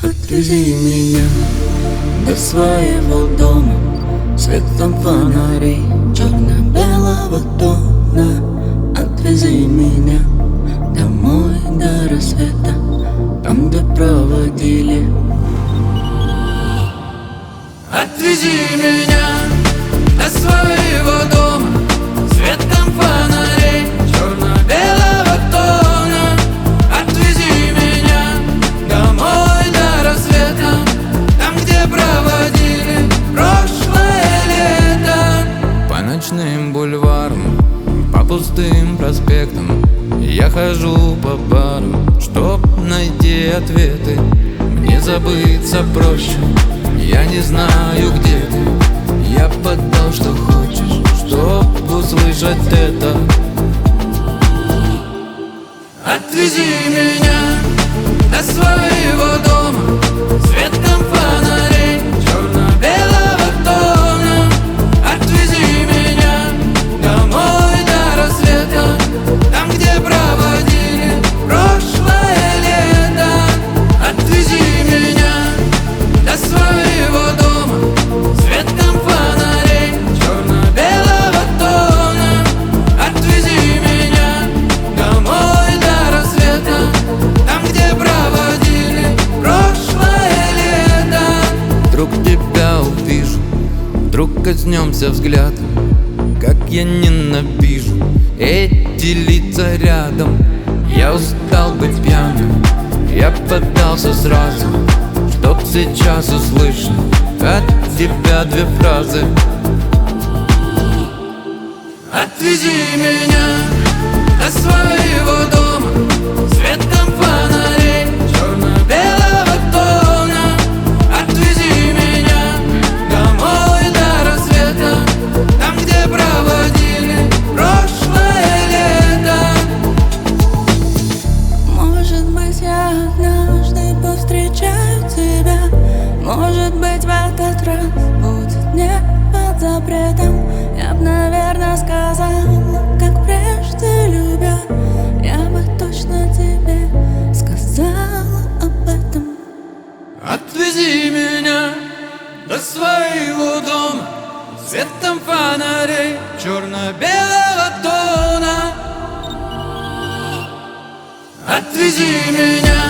Отвези меня до своего дома светом фонарей черно-белого тона. Отвези меня домой до рассвета, там, где проводили. Отвези меня до своего дома светом фонарей черно-белого тона. Отвези меня домой до рассвета, там, где проводили прошлое лето. По ночным бульварам, по пустым проспектам я хожу по барам, чтоб найти ответы. Мне забыться проще, я не знаю, где ты. Я подал, что хочешь, чтоб услышать это. Отвези меня до своего дома светом фонарей черно-белого тона. Отвези меня домой до рассвета, там, где проводили прошлое лето. Отвези меня до своего дома светом фонарей черно-белого тона. Отвези меня домой до рассвета, там, где проводили прошлое лето. Вдруг тебя увижу, вдруг коснемся взглядом. Как я ненавижу эти лица рядом. Я устал быть пьяным, я поддался сразу, чтоб сейчас услышать от тебя две фразы. Отвези меня до своего дома светом фонарей черно-белого тона. Отвези меня домой до рассвета, там, где проводили прошлое лето. Может быть, я однажды повстречаю тебя. Может быть, в этот раз будет не под запретом. Я б, наверное, сказала, как прежде любя. Я бы точно тебе сказала об этом. Отвези меня до своего дома светом фонарей черно-белого тона. Отвези меня